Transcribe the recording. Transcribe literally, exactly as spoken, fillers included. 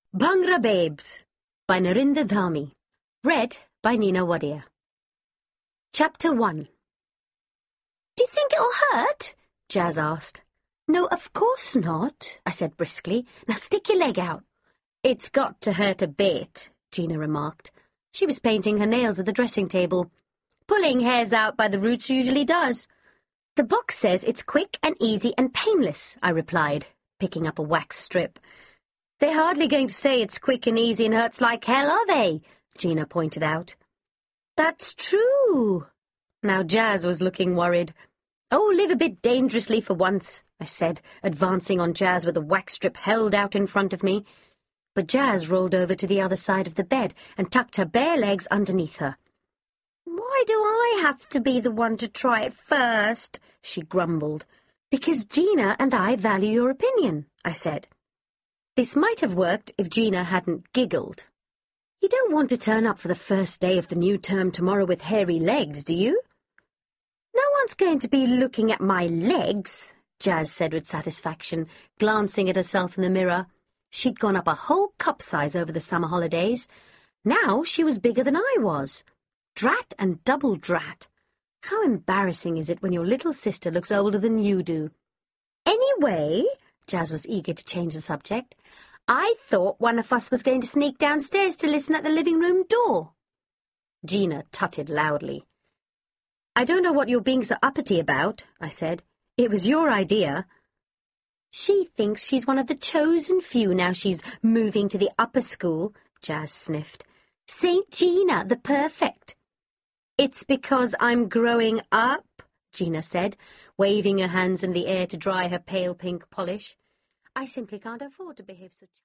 Bhangra Babes by Narinder Dhami. Read by Nina Wadia. Chapter one. Do you think it'll hurt? Jazz asked. No, of course not, I said briskly. Now stick your leg out. It's got to hurt a bit, Gina remarked. She was painting her nails at the dressing table. Pulling hairs out by the roots usually does. The box says it's quick and easy and painless, I replied, picking up a wax strip. They're hardly going to say it's quick and easy and hurts like hell, are they? Gina pointed out. That's true. Now Jazz was looking worried. Oh, live a bit dangerously for once, I said, advancing on Jazz with the wax strip held out in front of me. But Jazz rolled over to the other side of the bed and tucked her bare legs underneath her. Why do I have to be the one to try it first? She grumbled. Because Gina and I value your opinion, I said. This might have worked if Gina hadn't giggled. You don't want to turn up for the first day of the new term tomorrow with hairy legs, do you? No one's going to be looking at my legs, Jazz said with satisfaction, glancing at herself in the mirror. She'd gone up a whole cup size over the summer holidays. Now she was bigger than I was. Drat and double drat. How embarrassing is it when your little sister looks older than you do? Anyway, Jazz was eager to change the subject, I thought one of us was going to sneak downstairs to listen at the living room door. Gina tutted loudly. I don't know what you're being so uppity about, I said. It was your idea. She thinks she's one of the chosen few now she's moving to the upper school, Jazz sniffed. Saint Gina, the perfect. It's because I'm growing up, Gina said, waving her hands in the air to dry her pale pink polish. I simply can't afford to behave so...